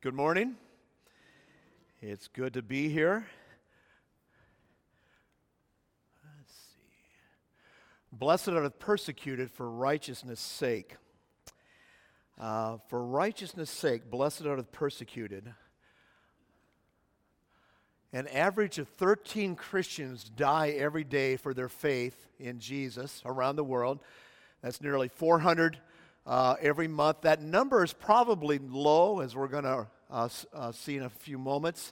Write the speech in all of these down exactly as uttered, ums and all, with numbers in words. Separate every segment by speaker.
Speaker 1: Good morning. It's good to be here. Let's see. Blessed are the persecuted for righteousness' sake. Uh, for righteousness' sake, blessed are the persecuted. An average of thirteen Christians die every day for their faith in Jesus around the world. That's nearly four hundred uh, every month. That number is probably low, as we're going to uh, uh, see in a few moments.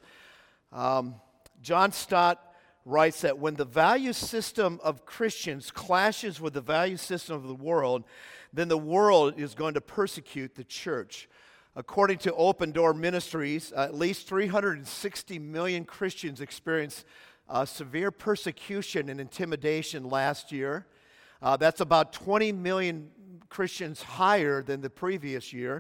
Speaker 1: Um, John Stott writes that when the value system of Christians clashes with the value system of the world, then the world is going to persecute the church. According to Open Door Ministries, at least three hundred sixty million Christians experienced uh, severe persecution and intimidation last year. Uh, that's about twenty million Christians higher than the previous year.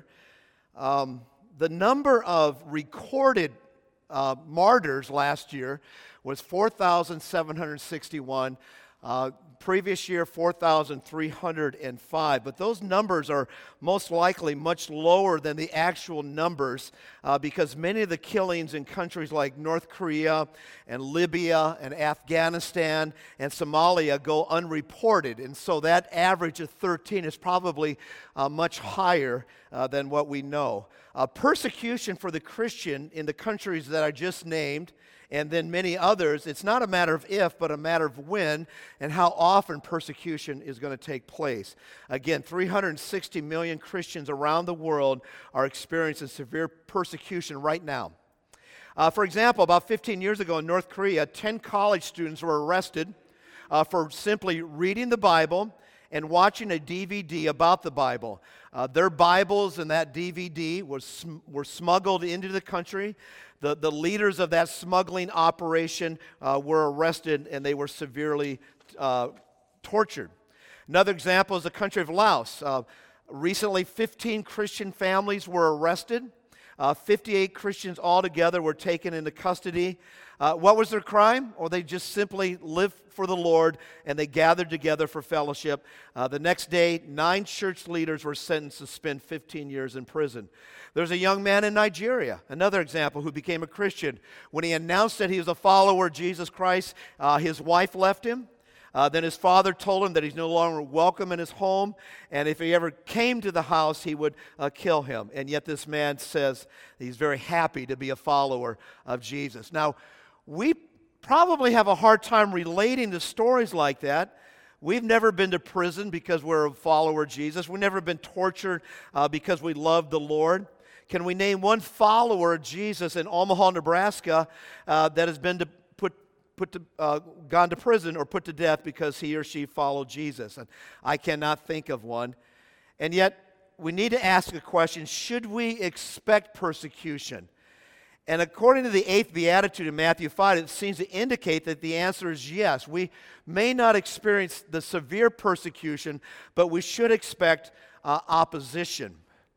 Speaker 1: Um, the number of recorded uh, martyrs last year was four thousand seven hundred sixty-one. Uh, previous year, four thousand three hundred five. But those numbers are most likely much lower than the actual numbers uh, because many of the killings in countries like North Korea and Libya and Afghanistan and Somalia go unreported. And so that average of thirteen is probably uh, much higher uh, than what we know. Uh, persecution for the Christian in the countries that I just named, and then many others, it's not a matter of if, but a matter of when and how often persecution is going to take place. Again, three hundred sixty million Christians around the world are experiencing severe persecution right now. Uh, for example, about fifteen years ago in North Korea, ten college students were arrested uh, for simply reading the Bible and watching a D V D about the Bible. Uh, their Bibles and that D V D was sm- were smuggled into the country. The, the leaders of that smuggling operation uh, were arrested and they were severely uh, tortured. Another example is the country of Laos. Uh, recently, fifteen Christian families were arrested. Uh, fifty-eight Christians altogether were taken into custody. Uh, what was their crime? Or they just simply lived for the Lord and they gathered together for fellowship. Uh, the next day, nine church leaders were sentenced to spend fifteen years in prison. There's a young man in Nigeria, another example, who became a Christian. When he announced that he was a follower of Jesus Christ, uh, his wife left him. Uh, then his father told him that he's no longer welcome in his home, and if he ever came to the house, he would uh, kill him. And yet this man says he's very happy to be a follower of Jesus. Now, we probably have a hard time relating to stories like that. We've never been to prison because we're a follower of Jesus. We've never been tortured uh, because we love the Lord. Can we name one follower of Jesus in Omaha, Nebraska, uh, that has been to put put to, uh, gone to prison or put to death because he or she followed Jesus? And I cannot think of one. And yet, we need to ask a question: should we expect persecution? And according to the eighth beatitude in Matthew five, it seems to indicate that the answer is yes. We may not experience the severe persecution, but we should expect uh, opposition.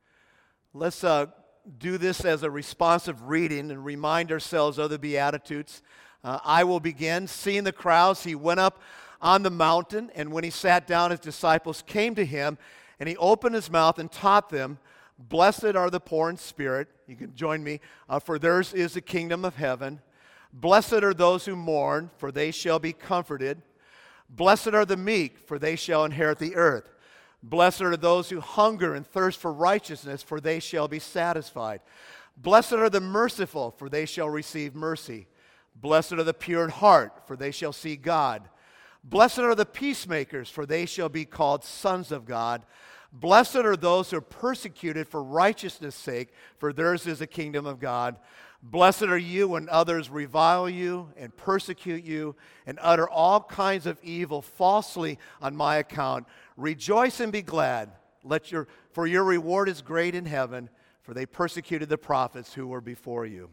Speaker 1: Let's uh, do this as a responsive reading and remind ourselves of the Beatitudes. Uh, I will begin. Seeing the crowds, he went up on the mountain, and when he sat down, his disciples came to him, and he opened his mouth and taught them, "Blessed are the poor in spirit." You can join me. Uh, for theirs is the kingdom of heaven. Blessed are those who mourn, for they shall be comforted. Blessed are the meek, for they shall inherit the earth. Blessed are those who hunger and thirst for righteousness, for they shall be satisfied. Blessed are the merciful, for they shall receive mercy. Blessed are the pure in heart, for they shall see God. Blessed are the peacemakers, for they shall be called sons of God. Blessed are those who are persecuted for righteousness' sake, for theirs is the kingdom of God. Blessed are you when others revile you and persecute you and utter all kinds of evil falsely on my account. Rejoice and be glad, Let your, for your reward is great in heaven, for they persecuted the prophets who were before you.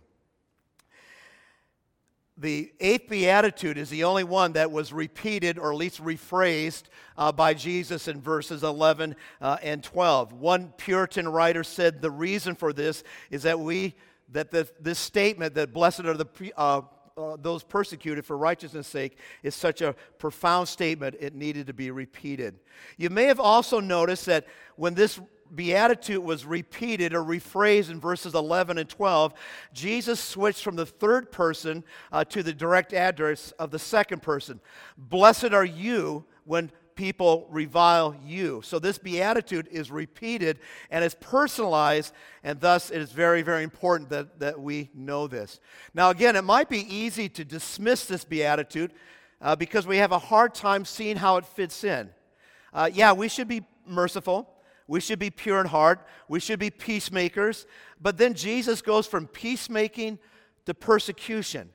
Speaker 1: The eighth beatitude is the only one that was repeated, or at least rephrased, uh, by Jesus in verses eleven uh, and twelve. One Puritan writer said the reason for this is that we that the, this statement that blessed are the uh, uh, those persecuted for righteousness' sake is such a profound statement, it needed to be repeated. You may have also noticed that when this beatitude was repeated or rephrased in verses eleven and twelve, Jesus switched from the third person uh, to the direct address of the second person. Blessed are you when people revile you. So this beatitude is repeated and is personalized, and thus it is very, very important that, that we know this. Now again, it might be easy to dismiss this beatitude uh, because we have a hard time seeing how it fits in. Uh, yeah, we should be merciful. We should be pure in heart. We should be peacemakers. But then Jesus goes from peacemaking to persecution.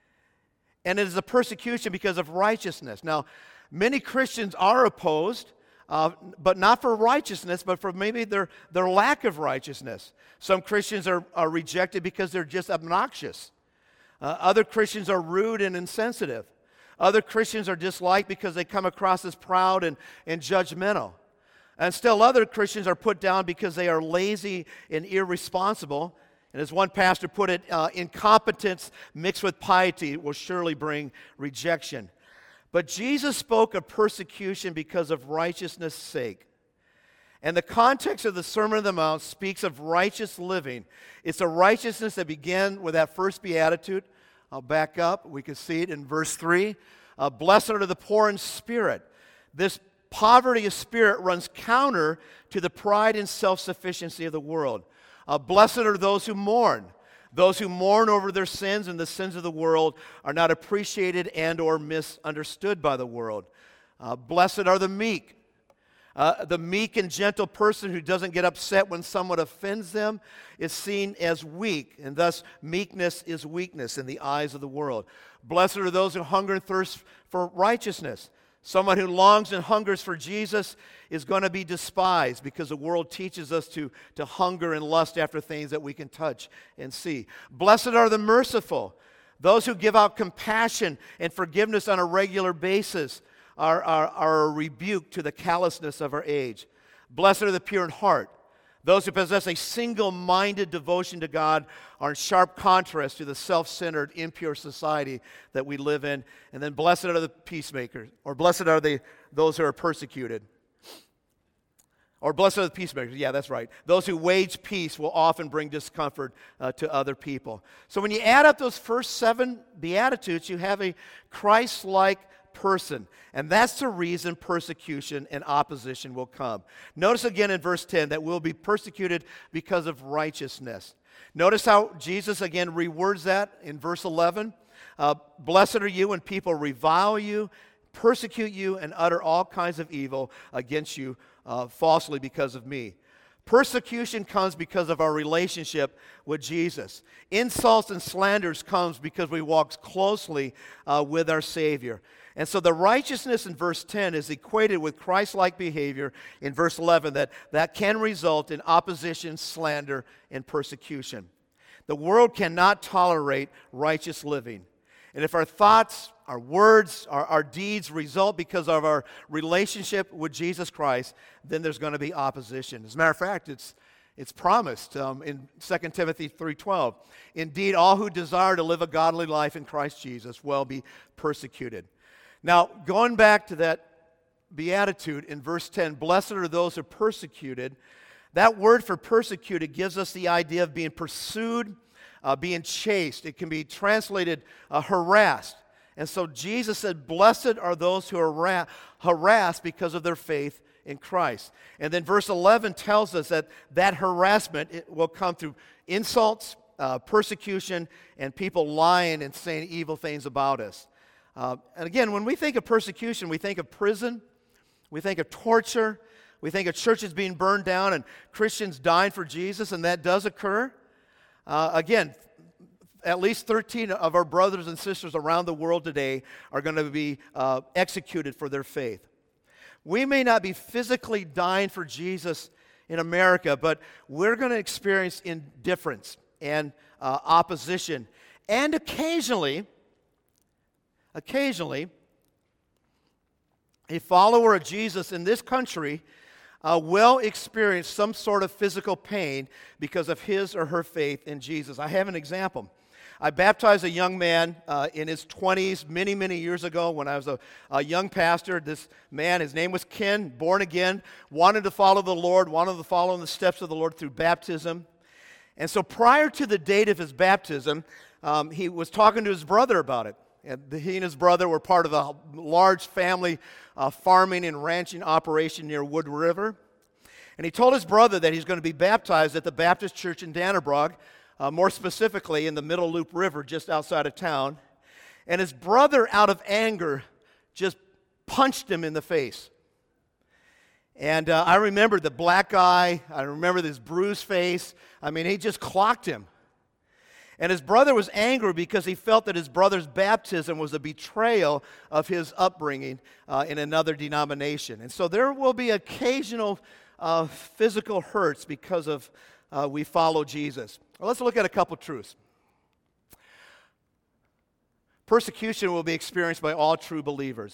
Speaker 1: And it is a persecution because of righteousness. Now, many Christians are opposed, uh, but not for righteousness, but for maybe their, their lack of righteousness. Some Christians are, are rejected because they're just obnoxious. Uh, other Christians are rude and insensitive. Other Christians are disliked because they come across as proud and, and judgmental. And still other Christians are put down because they are lazy and irresponsible. And as one pastor put it, uh, incompetence mixed with piety will surely bring rejection. But Jesus spoke of persecution because of righteousness' sake. And the context of the Sermon on the Mount speaks of righteous living. It's a righteousness that began with that first beatitude. I'll back up. We can see it in verse three. Uh, Blessed are the poor in spirit. This poverty of spirit runs counter to the pride and self-sufficiency of the world. Uh, blessed are those who mourn. Those who mourn over their sins and the sins of the world are not appreciated and or misunderstood by the world. Uh, blessed are the meek. Uh, the meek and gentle person who doesn't get upset when someone offends them is seen as weak, and thus meekness is weakness in the eyes of the world. Blessed are those who hunger and thirst for righteousness. Someone who longs and hungers for Jesus is going to be despised because the world teaches us to, to hunger and lust after things that we can touch and see. Blessed are the merciful. Those who give out compassion and forgiveness on a regular basis are, are, are a rebuke to the callousness of our age. Blessed are the pure in heart. Those who possess a single-minded devotion to God are in sharp contrast to the self-centered, impure society that we live in. And then blessed are the peacemakers, or blessed are the, those who are persecuted. Or blessed are the peacemakers. Yeah, that's right. Those who wage peace will often bring discomfort uh, to other people. So when you add up those first seven Beatitudes, you have a Christ-like person. And that's the reason persecution and opposition will come. Notice again in verse ten that we'll be persecuted because of righteousness. Notice how Jesus again rewords that in verse eleven. Uh, Blessed are you when people revile you, persecute you, and utter all kinds of evil against you uh, falsely because of me. Persecution comes because of our relationship with Jesus. Insults and slanders comes because we walk closely uh, with our Savior. And so the righteousness in verse ten is equated with Christ-like behavior in verse eleven that, that can result in opposition, slander, and persecution. The world cannot tolerate righteous living. And if our thoughts, our words, our, our deeds result because of our relationship with Jesus Christ, then there's going to be opposition. As a matter of fact, it's, it's promised um, in Second Timothy three twelve. Indeed, all who desire to live a godly life in Christ Jesus will be persecuted. Now, going back to that beatitude in verse ten, blessed are those who are persecuted. That word for persecuted gives us the idea of being pursued, uh, being chased. It can be translated uh, harassed. And so Jesus said, blessed are those who are ra- harassed because of their faith in Christ. And then verse eleven tells us that that harassment it will come through insults, uh, persecution, and people lying and saying evil things about us. Uh, and again, when we think of persecution, we think of prison, we think of torture, we think of churches being burned down and Christians dying for Jesus, and that does occur. Uh, again, at least thirteen of our brothers and sisters around the world today are going to be uh, executed for their faith. We may not be physically dying for Jesus in America, but we're going to experience indifference and uh, opposition, and occasionally, Occasionally, a follower of Jesus in this country uh, will experience some sort of physical pain because of his or her faith in Jesus. I have an example. I baptized a young man uh, in his twenties many, many years ago when I was a, a young pastor. This man, his name was Ken, born again, wanted to follow the Lord, wanted to follow in the steps of the Lord through baptism. And so prior to the date of his baptism, um, he was talking to his brother about it. And he and his brother were part of a large family uh, farming and ranching operation near Wood River. And he told his brother that he's going to be baptized at the Baptist Church in Dannebrog, uh, more specifically in the Middle Loop River just outside of town. And his brother, out of anger, just punched him in the face. And uh, I remember the black eye. I remember this bruised face. I mean, he just clocked him. And his brother was angry because he felt that his brother's baptism was a betrayal of his upbringing uh, in another denomination. And so there will be occasional uh, physical hurts because of uh, we follow Jesus. Well, let's look at a couple truths. Persecution will be experienced by all true believers.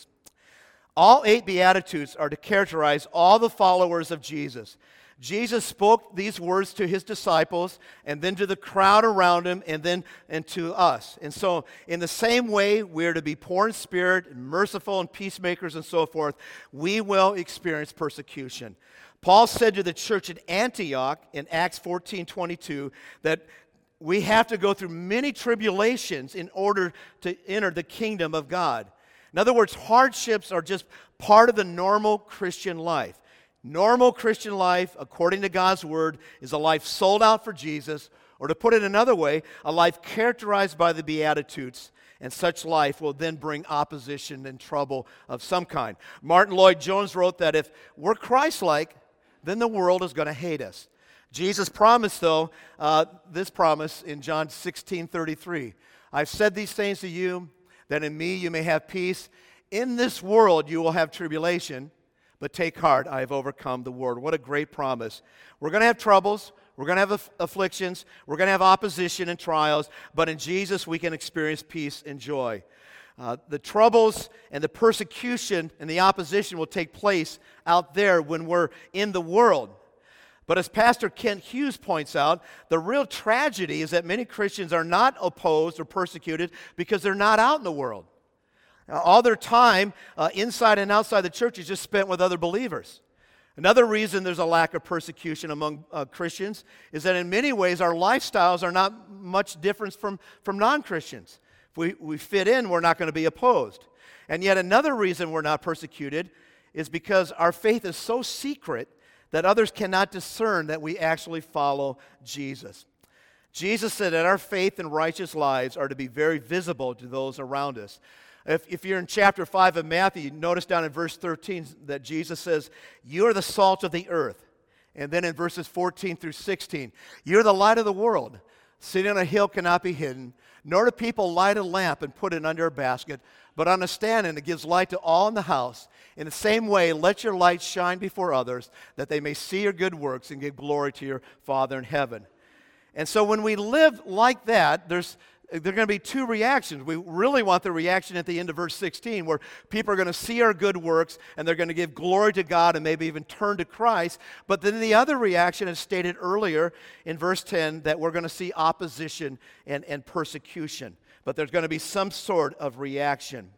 Speaker 1: All eight Beatitudes are to characterize all the followers of Jesus. Jesus spoke these words to his disciples and then to the crowd around him and then and to us. And so in the same way we're to be poor in spirit, and merciful and peacemakers and so forth, we will experience persecution. Paul said to the church at Antioch in Acts fourteen twenty-two that we have to go through many tribulations in order to enter the kingdom of God. In other words, hardships are just part of the normal Christian life. Normal Christian life, according to God's Word, is a life sold out for Jesus, or to put it another way, a life characterized by the Beatitudes, and such life will then bring opposition and trouble of some kind. Martin Lloyd-Jones wrote that if we're Christ-like, then the world is going to hate us. Jesus promised, though, uh, this promise in John sixteen thirty-three. I've said these things to you, that in me you may have peace. In this world you will have tribulation, but take heart, I have overcome the world. What a great promise. We're going to have troubles. We're going to have aff- afflictions. We're going to have opposition and trials. But in Jesus, we can experience peace and joy. Uh, the troubles and the persecution and the opposition will take place out there when we're in the world. But as Pastor Kent Hughes points out, the real tragedy is that many Christians are not opposed or persecuted because they're not out in the world. Uh, all their time uh, inside and outside the church is just spent with other believers. Another reason there's a lack of persecution among uh, Christians is that in many ways our lifestyles are not much different from, from non-Christians. If we, we fit in, we're not going to be opposed. And yet another reason we're not persecuted is because our faith is so secret that others cannot discern that we actually follow Jesus. Jesus said that our faith and righteous lives are to be very visible to those around us. If, if you're in chapter five of Matthew, you notice down in verse thirteen that Jesus says, you are the salt of the earth. And then in verses fourteen through sixteen, you're the light of the world. Sitting on a hill cannot be hidden, nor do people light a lamp and put it under a basket, but on a stand, and it gives light to all in the house. In the same way, let your light shine before others, that they may see your good works and give glory to your Father in heaven. And so when we live like that, there's there are going to be two reactions. We really want the reaction at the end of verse sixteen, where people are going to see our good works and they're going to give glory to God and maybe even turn to Christ. But then the other reaction is stated earlier in verse ten, that we're going to see opposition and, and persecution. But there's going to be some sort of reaction.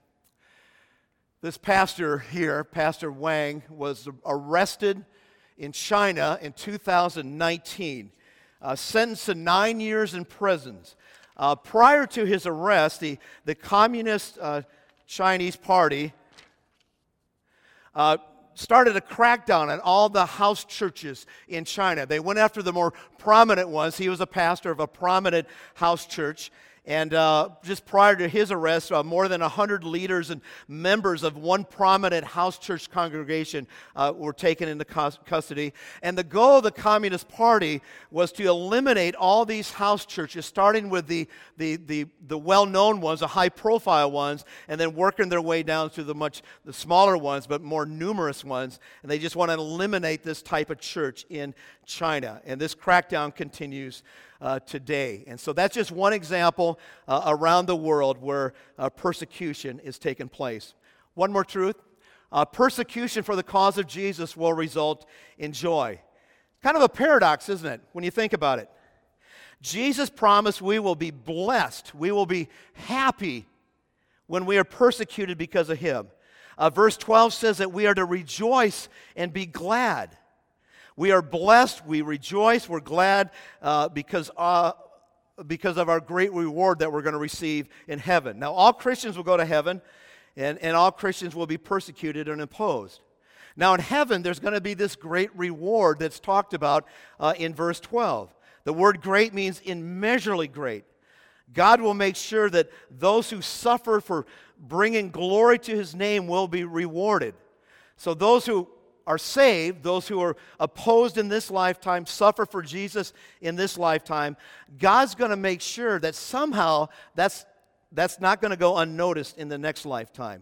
Speaker 1: This pastor here, Pastor Wang, was arrested in China in two thousand nineteen, uh, sentenced to nine years in prisons. Uh, prior to his arrest, the, the Communist uh, Chinese Party uh, started a crackdown on all the house churches in China. They went after the more prominent ones. He was a pastor of a prominent house church. And uh, just prior to his arrest, uh, more than one hundred leaders and members of one prominent house church congregation uh, were taken into cus- custody. And the goal of the Communist Party was to eliminate all these house churches, starting with the, the, the, the well-known ones, the high-profile ones, and then working their way down to the much the smaller ones, but more numerous ones. And they just want to eliminate this type of church in China. And this crackdown continues Uh, today. And so that's just one example uh, around the world where uh, persecution is taking place. One more truth. Uh, persecution for the cause of Jesus will result in joy. Kind of a paradox, isn't it, when you think about it? Jesus promised we will be blessed, we will be happy when we are persecuted because of him. Uh, verse twelve says that we are to rejoice and be glad. We are blessed, we rejoice, we're glad uh, because, uh, because of our great reward that we're going to receive in heaven. Now, all Christians will go to heaven, and, and all Christians will be persecuted and opposed. Now, in heaven, there's going to be this great reward that's talked about uh, in verse twelve. The word great means immeasurably great. God will make sure that those who suffer for bringing glory to his name will be rewarded. So those who are saved, those who are opposed in this lifetime, suffer for Jesus in this lifetime, God's going to make sure that somehow that's, that's not going to go unnoticed in the next lifetime.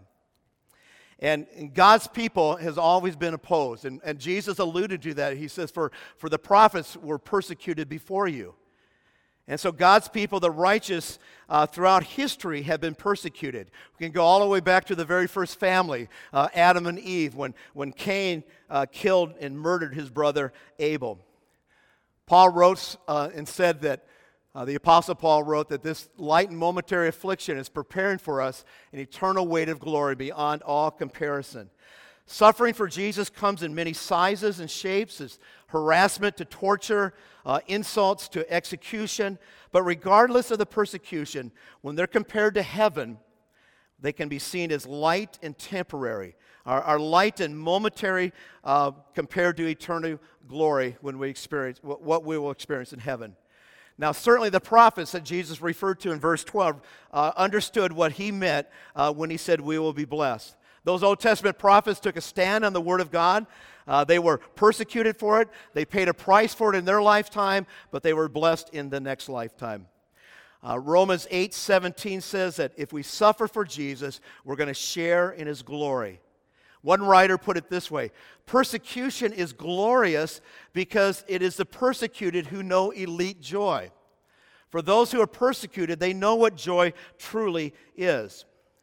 Speaker 1: And, and God's people has always been opposed. And, and Jesus alluded to that. He says, for, for the prophets were persecuted before you. And so God's people, the righteous, uh, throughout history have been persecuted. We can go all the way back to the very first family, uh, Adam and Eve, when, when Cain uh, killed and murdered his brother Abel. Paul wrote uh, and said that, uh, the Apostle Paul wrote that this light and momentary affliction is preparing for us an eternal weight of glory beyond all comparison. Suffering for Jesus comes in many sizes and shapes, as harassment to torture, uh, insults to execution. But regardless of the persecution, when they're compared to heaven, they can be seen as light and temporary. Our, our light and momentary uh, compared to eternal glory when we experience what we will experience in heaven. Now, certainly the prophets that Jesus referred to in verse twelve uh, understood what he meant uh, when he said we will be blessed. Those Old Testament prophets took a stand on the Word of God. Uh, they were persecuted for it. They paid a price for it in their lifetime, but they were blessed in the next lifetime. Uh, Romans eight seventeen says that if we suffer for Jesus, we're going to share in his glory. One writer put it this way: persecution is glorious because it is the persecuted who know elite joy. For those who are persecuted, they know what joy truly is.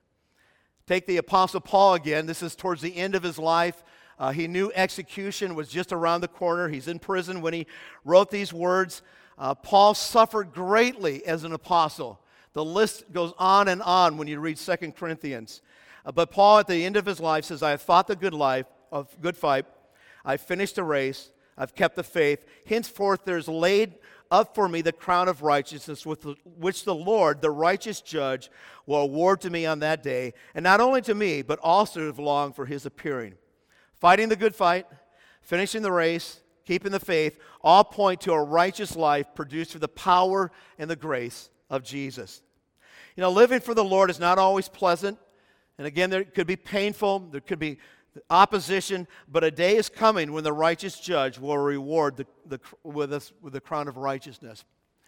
Speaker 1: Take the Apostle Paul again. This is towards the end of his life. Uh, he knew execution was just around the corner. He's in prison when he wrote these words. Uh, Paul suffered greatly as an apostle. The list goes on and on when you read Second Corinthians. Uh, but Paul, at the end of his life, says, I have fought the good life, of good fight. I've finished the race. I've kept the faith. Henceforth there's laid up for me the crown of righteousness, with the, which the Lord, the righteous judge, will award to me on that day, and not only to me, but also to belong for his appearing. Fighting the good fight, finishing the race, keeping the faith, all point to a righteous life produced through the power and the grace of Jesus. You know, living for the Lord is not always pleasant, and again, there could be painful, there could be opposition, but a day is coming when the righteous judge will reward the, the, with us with the crown of righteousness.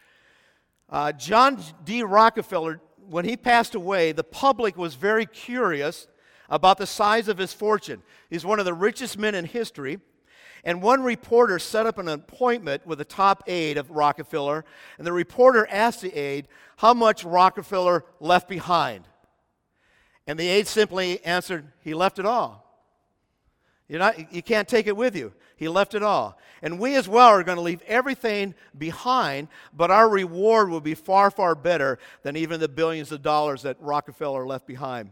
Speaker 1: Uh, John D. Rockefeller, when he passed away, the public was very curious about the size of his fortune. He's one of the richest men in history, and one reporter set up an appointment with a top aide of Rockefeller, and the reporter asked the aide how much Rockefeller left behind. And the aide simply answered, he left it all. You're not, you can't take it with you. He left it all. And we as well are going to leave everything behind, but our reward will be far, far better than even the billions of dollars that Rockefeller left behind.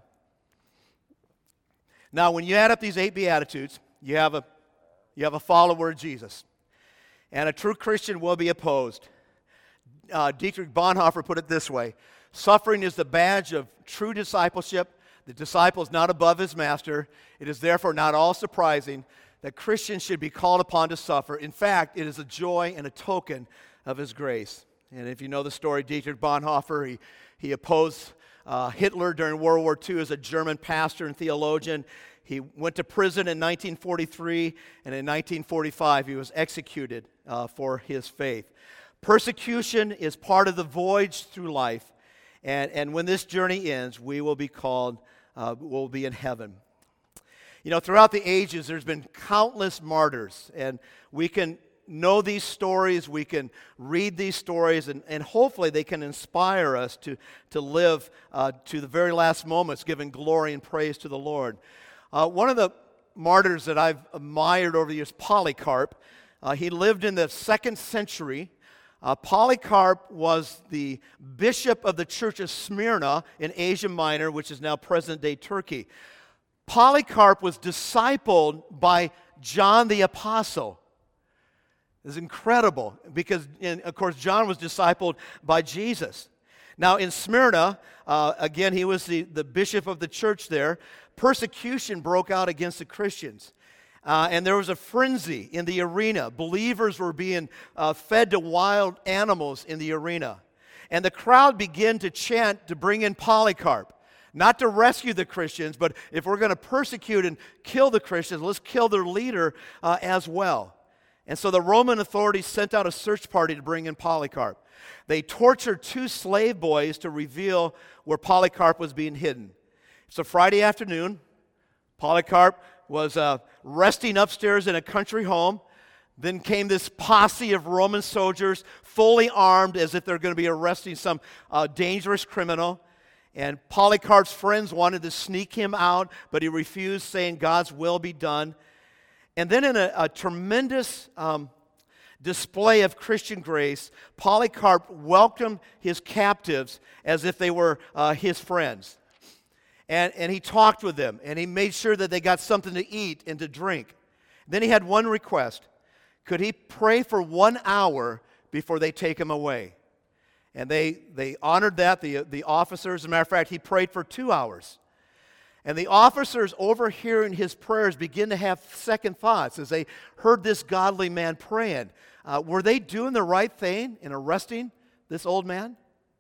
Speaker 1: Now, when you add up these eight Beatitudes, you have a, you have a follower of Jesus. And a true Christian will be opposed. Uh, Dietrich Bonhoeffer put it this way: suffering is the badge of true discipleship. The disciple is not above his master. It is therefore not all surprising that Christians should be called upon to suffer. In fact, it is a joy and a token of his grace. And if you know the story, Dietrich Bonhoeffer, he, he opposed uh, Hitler during World War Two as a German pastor and theologian. He went to prison in nineteen forty-three, and in nineteen forty-five he was executed uh, for his faith. Persecution is part of the voyage through life, and, and when this journey ends, we will be called Uh, will be in heaven. You know, throughout the ages, there's been countless martyrs, and we can know these stories, we can read these stories, and, and hopefully they can inspire us to, to live uh, to the very last moments, giving glory and praise to the Lord. Uh, one of the martyrs that I've admired over the years, Polycarp, uh, he lived in the second century Uh, Polycarp was the bishop of the church of Smyrna in Asia Minor, which is now present-day Turkey. Polycarp was discipled by John the Apostle. It's incredible because, and of course, John was discipled by Jesus. Now, in Smyrna, uh, again, he was the, the bishop of the church there. Persecution broke out against the Christians. Uh, and there was a frenzy in the arena. Believers were being uh, fed to wild animals in the arena. And the crowd began to chant to bring in Polycarp. Not to rescue the Christians, but if we're going to persecute and kill the Christians, let's kill their leader uh, as well. And so the Roman authorities sent out a search party to bring in Polycarp. They tortured two slave boys to reveal where Polycarp was being hidden. It's a Friday afternoon. Polycarp was uh, resting upstairs in a country home. Then came this posse of Roman soldiers, fully armed as if they're going to be arresting some uh, dangerous criminal. And Polycarp's friends wanted to sneak him out, but he refused, saying, God's will be done. And then in a, a tremendous um, display of Christian grace, Polycarp welcomed his captives as if they were uh, his friends. And, and he talked with them, and he made sure that they got something to eat and to drink. Then he had one request. Could he pray for one hour before they take him away? And they, they honored that, the, the officers. As a matter of fact, he prayed for two hours. And the officers, overhearing his prayers, begin to have second thoughts as they heard this godly man praying. Uh, were they doing the right thing in arresting this old man?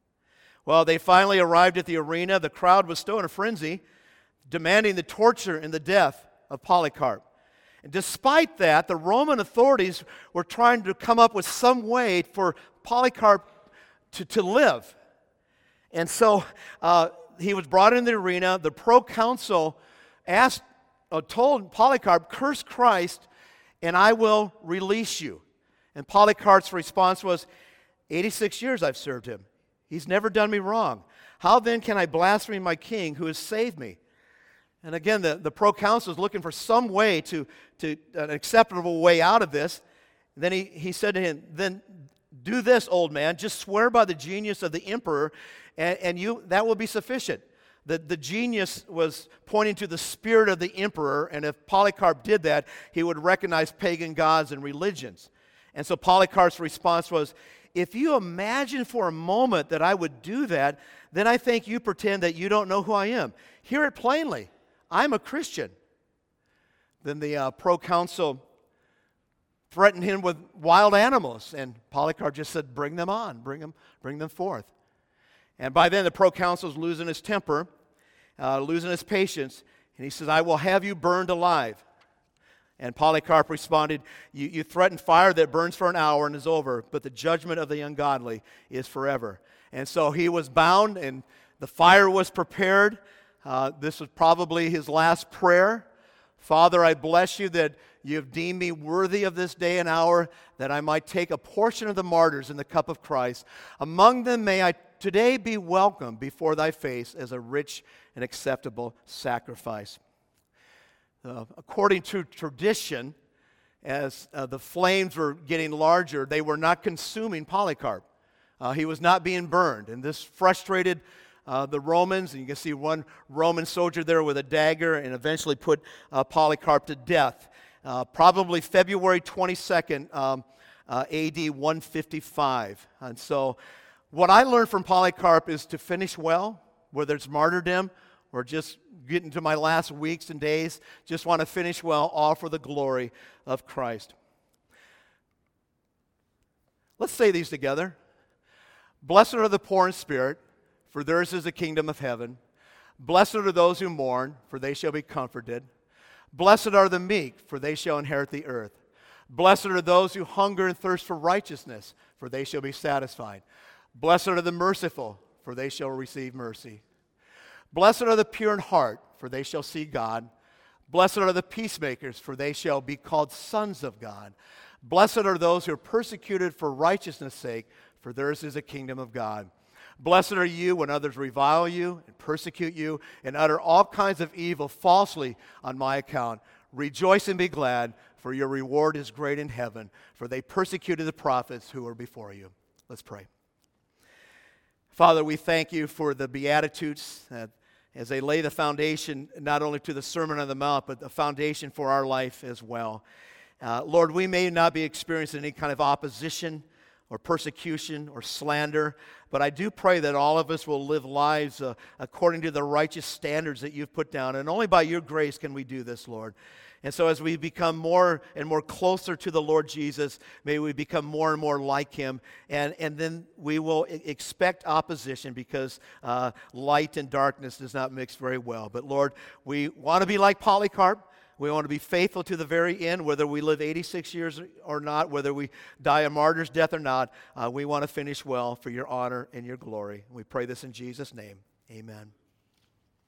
Speaker 1: Well, they finally arrived at the arena. The crowd was still in a frenzy, demanding the torture and the death of Polycarp. And despite that, the Roman authorities were trying to come up with some way for Polycarp to, to live. And so uh, he was brought in the arena. The proconsul asked, uh, told Polycarp, curse Christ, and I will release you. And Polycarp's response was, eighty-six years I've served him. He's never done me wrong. How then can I blaspheme my king who has saved me? And again, the, the proconsul is looking for some way to, to an acceptable way out of this. And then he, he said to him, then do this, old man. Just swear by the genius of the emperor, and, and you that will be sufficient. The, the genius was pointing to the spirit of the emperor, and if Polycarp did that, he would recognize pagan gods and religions. And so Polycarp's response was, if you imagine for a moment that I would do that, then I think you pretend that you don't know who I am. Hear it plainly. I'm a Christian. Then the uh, proconsul threatened him with wild animals, and Polycarp just said, bring them on, bring them, bring them forth. And by then the proconsul's losing his temper, uh, losing his patience, and he says, I will have you burned alive. And Polycarp responded, you, you threaten fire that burns for an hour and is over, but the judgment of the ungodly is forever. And so he was bound, and the fire was prepared. Uh, this was probably his last prayer. Father, I bless you that you have deemed me worthy of this day and hour, that I might take a portion of the martyrs in the cup of Christ. Among them may I today be welcomed before thy face as a rich and acceptable sacrifice. Uh, according to tradition, as uh, the flames were getting larger, they were not consuming Polycarp. Uh, he was not being burned, and this frustrated uh, the Romans. And you can see one Roman soldier there with a dagger, and eventually put uh, Polycarp to death. Uh, probably February twenty-second, um, uh, A D one fifty-five. And so, what I learned from Polycarp is to finish well, whether it's martyrdom or just getting to my last weeks and days, just want to finish well, all for the glory of Christ. Let's say these together. Blessed are the poor in spirit, for theirs is the kingdom of heaven. Blessed are those who mourn, for they shall be comforted. Blessed are the meek, for they shall inherit the earth. Blessed are those who hunger and thirst for righteousness, for they shall be satisfied. Blessed are the merciful, for they shall receive mercy. Blessed are the pure in heart, for they shall see God. Blessed are the peacemakers, for they shall be called sons of God. Blessed are those who are persecuted for righteousness' sake, for theirs is the kingdom of God. Blessed are you when others revile you and persecute you and utter all kinds of evil falsely on my account. Rejoice and be glad, for your reward is great in heaven, for they persecuted the prophets who were before you. Let's pray. Father, we thank you for the Beatitudes uh, as they lay the foundation not only to the Sermon on the Mount, but the foundation for our life as well. Uh, Lord, we may not be experiencing any kind of opposition or persecution or slander, but I do pray that all of us will live lives uh, according to the righteous standards that you've put down, and only by your grace can we do this, Lord. And so as we become more and more closer to the Lord Jesus, may we become more and more like him, and, and then we will e- expect opposition because uh, light and darkness does not mix very well. But Lord, we want to be like Polycarp. We want to be faithful to the very end, whether we live eighty-six years or not, whether we die a martyr's death or not. Uh, we want to finish well for your honor and your glory. We pray this in Jesus' name. Amen.